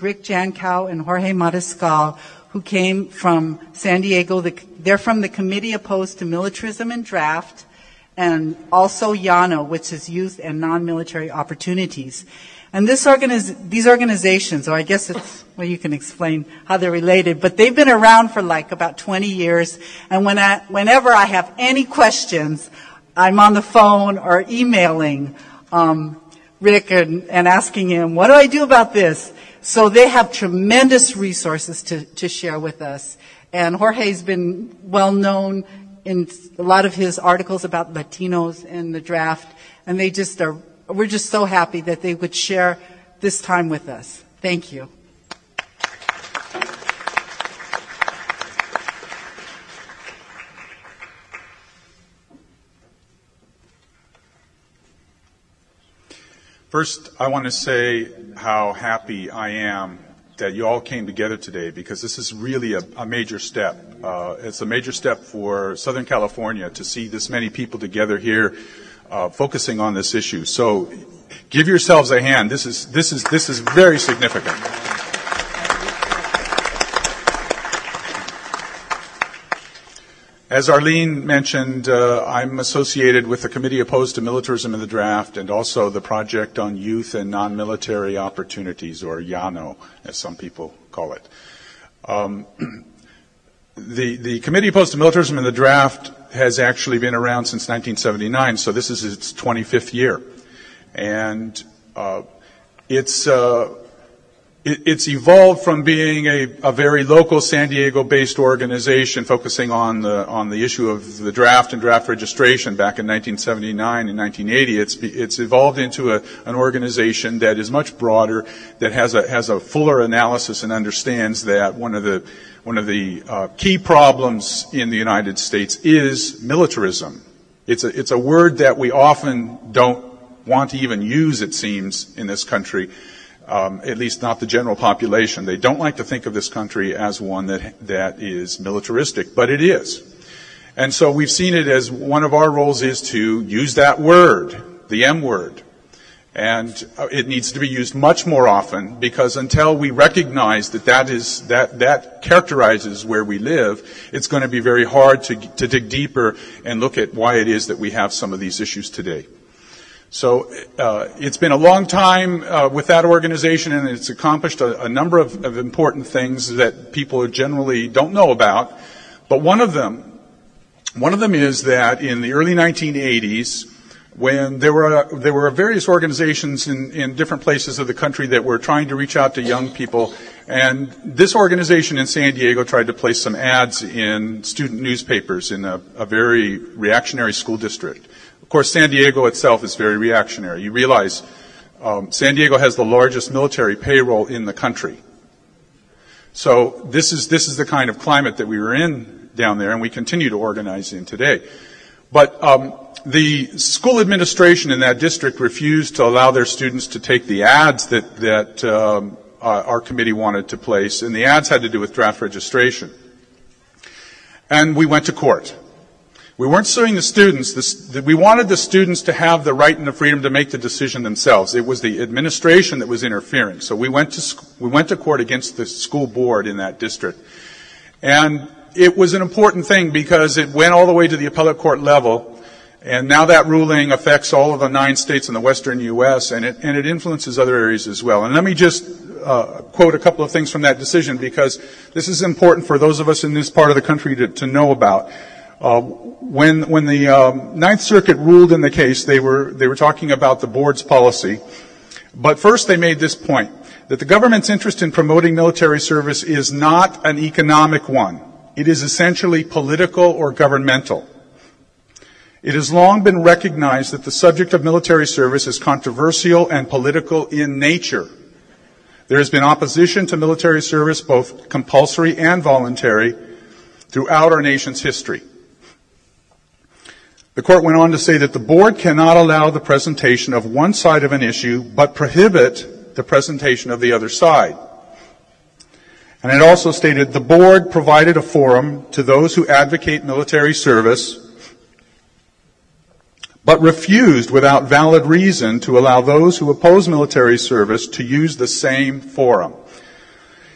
Rick Jankow and Jorge Mariscal, who came from San Diego. They're from the Committee Opposed to Militarism and Draft, and also YANO, which is Youth and Non-Military Opportunities. And these organizations, or I guess well, you can explain how they're related, but they've been around for like about 20 years. And whenever I have any questions, I'm on the phone or emailing Rick and asking him, what do I do about this? So they have tremendous resources to share with us. And Jorge's been well known in a lot of his articles about Latinos in the draft, and we're just so happy that they would share this time with us. Thank you. First, I want to say how happy I am that you all came together today, because this is really a major step. It's a major step for Southern California to see this many people together here focusing on this issue. So give yourselves a hand. This is very significant. As Arlene mentioned, I'm associated with the Committee Opposed to Militarism in the Draft, and also the Project on Youth and Non-Military Opportunities, or YANO, as some people call it. The Committee Opposed to Militarism in the Draft has actually been around since 1979, so this is its 25th year. And it's evolved from being a very local San Diego-based organization focusing on the issue of the draft and draft registration back in 1979 and 1980. It's evolved into an organization that is much broader, that has a fuller analysis and understands that one of the key problems in the United States is militarism. It's a word that we often don't want to even use, it seems, in this country. At least not the general population. They don't like to think of this country as one that is militaristic, but it is. And so we've seen it as one of our roles is to use that word, the M word. And it needs to be used much more often, because until we recognize that characterizes where we live, it's going to be very hard to dig deeper and look at why it is that we have some of these issues today. So it's been a long time with that organization, and it's accomplished a number of important things that people generally don't know about. But one of them is that in the early 1980s, when there were various organizations in different places of the country that were trying to reach out to young people, and this organization in San Diego tried to place some ads in student newspapers in a very reactionary school district. Of course, San Diego itself is very reactionary. You realize San Diego has the largest military payroll in the country. So this is the kind of climate that we were in down there, and we continue to organize in today. But the school administration in that district refused to allow their students to take the ads that our committee wanted to place, and the ads had to do with draft registration. And we went to court. We weren't suing the students. We wanted the students to have the right and the freedom to make the decision themselves. It was the administration that was interfering. So we went to court against the school board in that district. And it was an important thing because it went all the way to the appellate court level. And now that ruling affects all of the 9 states in the western U.S., and it influences other areas as well. And let me just quote a couple of things from that decision, because this is important for those of us in this part of the country to know about. When the Ninth Circuit ruled in the case, they were talking about the board's policy. But first they made this point, that the government's interest in promoting military service is not an economic one. It is essentially political or governmental. It has long been recognized that the subject of military service is controversial and political in nature. There has been opposition to military service, both compulsory and voluntary, throughout our nation's history. The court went on to say that the board cannot allow the presentation of one side of an issue, but prohibit the presentation of the other side. And it also stated the board provided a forum to those who advocate military service, but refused without valid reason to allow those who oppose military service to use the same forum.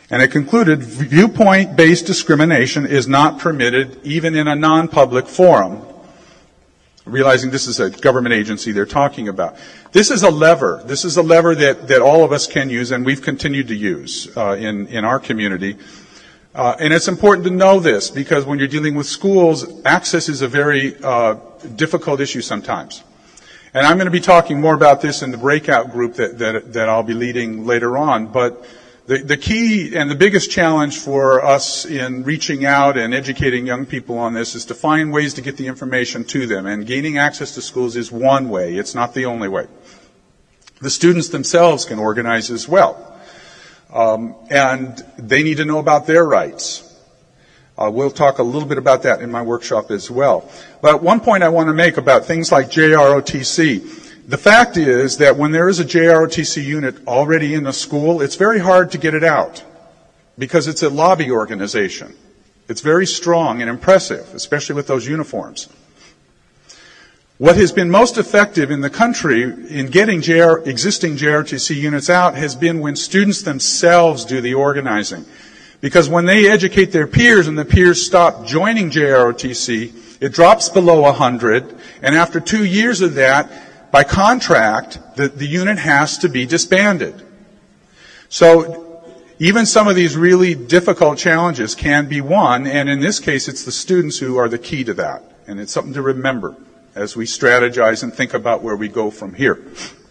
And it concluded, viewpoint-based discrimination is not permitted even in a non-public forum. Realizing this is a government agency they're talking about. This is a lever. This is a lever that all of us can use, and we've continued to use in our community. And it's important to know this, because when you're dealing with schools, access is a very difficult issue sometimes. And I'm going to be talking more about this in the breakout group that I'll be leading later on. But the key and the biggest challenge for us in reaching out and educating young people on this is to find ways to get the information to them. And gaining access to schools is one way. It's not the only way. The students themselves can organize as well. And they need to know about their rights. We'll talk a little bit about that in my workshop as well. But one point I want to make about things like JROTC. The fact is that when there is a JROTC unit already in a school, it's very hard to get it out because it's a lobby organization. It's very strong and impressive, especially with those uniforms. What has been most effective in the country in getting existing JROTC units out has been when students themselves do the organizing. Because when they educate their peers and the peers stop joining JROTC, it drops below 100, and after 2 years of that, by contract, the unit has to be disbanded. So even some of these really difficult challenges can be won, and in this case, it's the students who are the key to that. And it's something to remember as we strategize and think about where we go from here.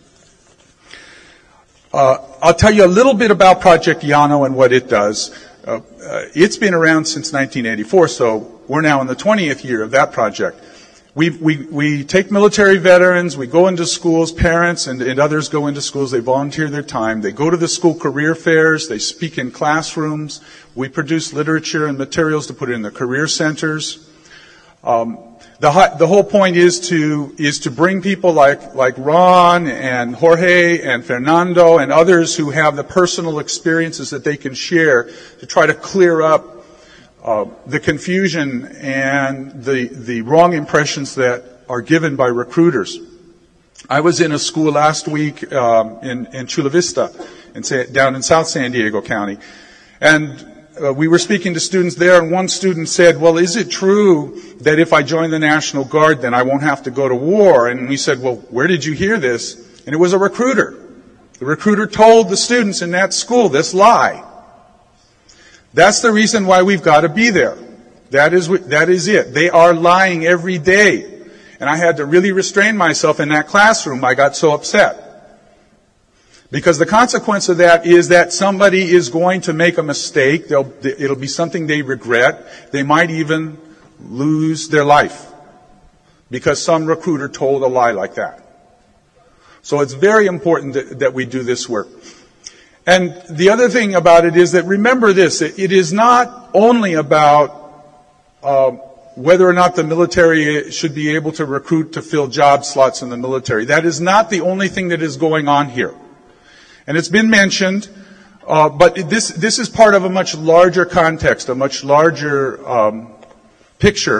I'll tell you a little bit about Project Llano and what it does. It's been around since 1984, so we're now in the 20th year of that project. We take military veterans, we go into schools, parents and others go into schools, they volunteer their time, they go to the school career fairs, they speak in classrooms, we produce literature and materials to put in the career centers. The whole point is to bring people like Ron and Jorge and Fernando and others who have the personal experiences that they can share to try to clear up the confusion and the wrong impressions that are given by recruiters. I was in a school last week in Chula Vista, down in South San Diego County, and we were speaking to students there, and one student said, well, is it true that if I join the National Guard, then I won't have to go to war? And we said, well, where did you hear this? And it was a recruiter. The recruiter told the students in that school this lie. That's the reason why we've got to be there. That is it. They are lying every day. And I had to really restrain myself in that classroom. I got so upset. Because the consequence of that is that somebody is going to make a mistake. It'll be something they regret. They might even lose their life because some recruiter told a lie like that. So it's very important that we do this work. And the other thing about it is that, remember this, it is not only about whether or not the military should be able to recruit to fill job slots in the military. That is not the only thing that is going on here. And it's been mentioned, but this is part of a much larger context, a much larger picture.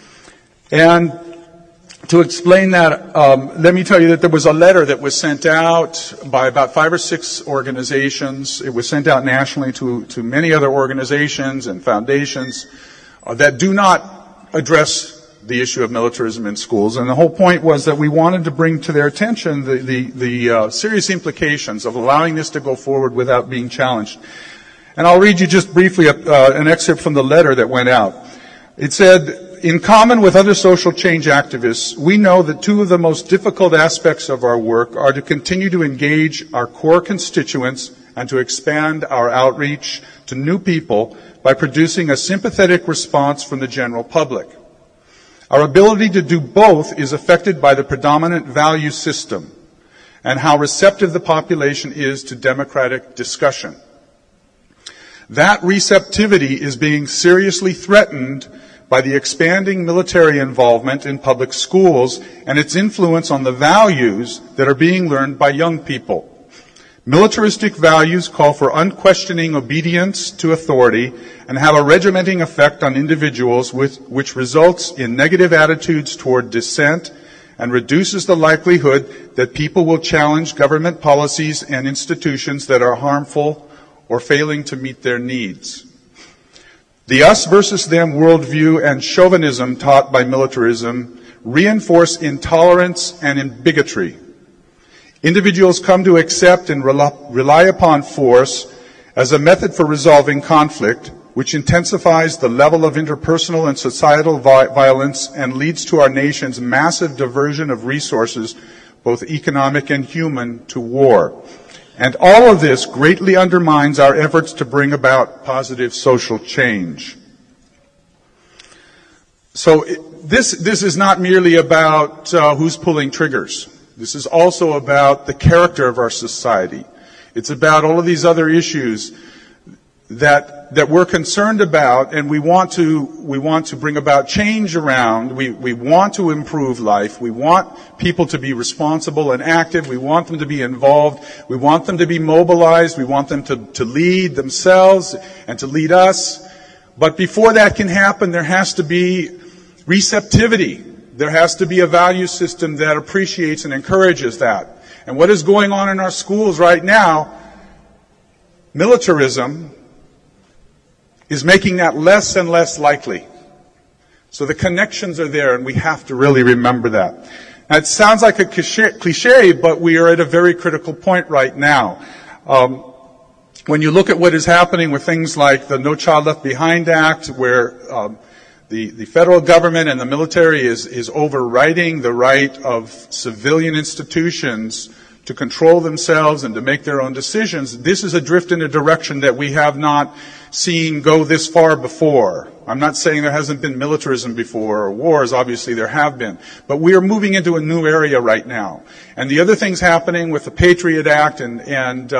And to explain that, let me tell you that there was a letter that was sent out by about 5 or 6 organizations. It was sent out nationally to many other organizations and foundations that do not address the issue of militarism in schools. And the whole point was that we wanted to bring to their attention the serious implications of allowing this to go forward without being challenged. And I'll read you just briefly an excerpt from the letter that went out. It said, in common with other social change activists, we know that 2 of the most difficult aspects of our work are to continue to engage our core constituents and to expand our outreach to new people by producing a sympathetic response from the general public. Our ability to do both is affected by the predominant value system and how receptive the population is to democratic discussion. That receptivity is being seriously threatened by the expanding military involvement in public schools and its influence on the values that are being learned by young people. Militaristic values call for unquestioning obedience to authority and have a regimenting effect on individuals which results in negative attitudes toward dissent and reduces the likelihood that people will challenge government policies and institutions that are harmful or failing to meet their needs. The us versus them worldview and chauvinism taught by militarism reinforce intolerance and bigotry. Individuals come to accept and rely upon force as a method for resolving conflict, which intensifies the level of interpersonal and societal violence and leads to our nation's massive diversion of resources, both economic and human, to war. And all of this greatly undermines our efforts to bring about positive social change. So this is not merely about who's pulling triggers. This is also about the character of our society. It's about all of these other issues that we're concerned about, and we want to bring about change around. We want to improve life. We want people to be responsible and active. We want them to be involved. We want them to be mobilized. We want them to lead themselves and to lead us. But before that can happen, there has to be receptivity. There has to be a value system that appreciates and encourages that. And what is going on in our schools right now, militarism, is making that less and less likely. So the connections are there, and we have to really remember that. Now, it sounds like a cliche, but we are at a very critical point right now. When you look at what is happening with things like the No Child Left Behind Act, where the federal government and the military is overriding the right of civilian institutions to control themselves and to make their own decisions, this is a drift in a direction that we have not seen go this far before. I'm not saying there hasn't been militarism before or wars, obviously there have been. But we are moving into a new area right now. And the other things happening with the Patriot Act and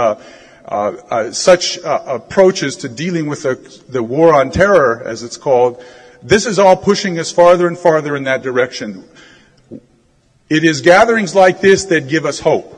such approaches to dealing with the war on terror, as it's called, this is all pushing us farther and farther in that direction. It is gatherings like this that give us hope.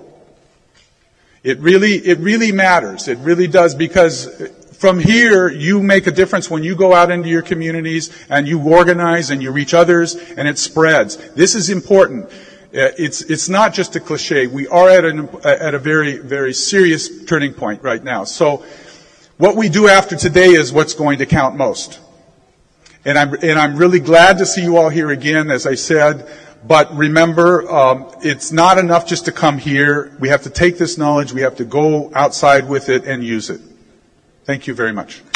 It really matters. It really does, because from here you make a difference when you go out into your communities and you organize and you reach others and it spreads. This is important. It's not just a cliche. We are at a very, very serious turning point right now. So what we do after today is what's going to count most. And I'm really glad to see you all here again, as I said. But remember, it's not enough just to come here. We have to take this knowledge, we have to go outside with it and use it. Thank you very much.